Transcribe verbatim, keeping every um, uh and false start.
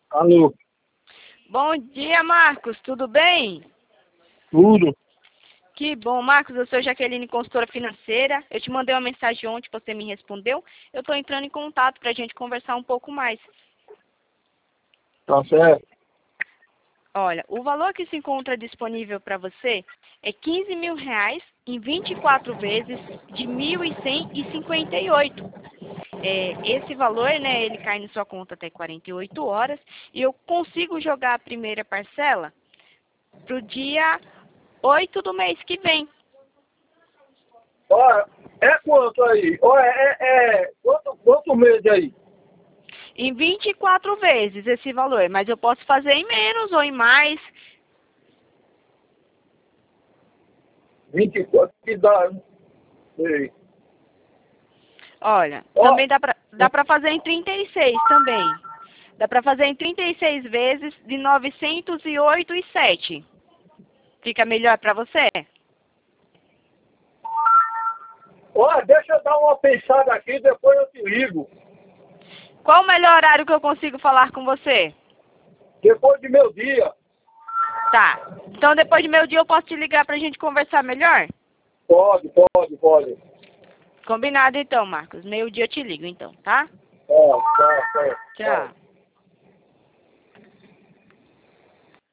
Alô, Bom dia, Marcos. Tudo bem? tudo? Que bom, Marcos. Eu sou Jaqueline, consultora financeira. Eu te mandei uma mensagem ontem, você me respondeu. Eu estou entrando em contato para a gente conversar um pouco mais. Tá certo? Olha, o valor que se encontra disponível para você é quinze mil reais em vinte e quatro vezes de mil cem e cinquenta e oito. É, esse valor, né, ele cai na sua conta até quarenta e oito horas e eu consigo jogar a primeira parcela para o dia oito do mês que vem. Olha, é quanto aí? Olha, é, é quanto, quanto mês aí? Em vinte e quatro vezes esse valor, mas eu posso fazer em menos ou em mais. vinte e quatro que dá, né? Sei. Olha, Ó, também dá pra, dá pra fazer em trinta e seis também. Dá pra fazer em trinta e seis vezes de novecentos e oito e sete. Fica melhor pra você? olha, deixa eu dar uma pensada aqui, depois eu te ligo. Qual o melhor horário que eu consigo falar com você? Depois de meu dia. Tá. Então depois de meu dia eu posso te ligar pra gente conversar melhor? Pode, pode, pode. Combinado então, Marcos. Meio dia eu te ligo então, tá? Pode, tá, tá, tá. Tchau.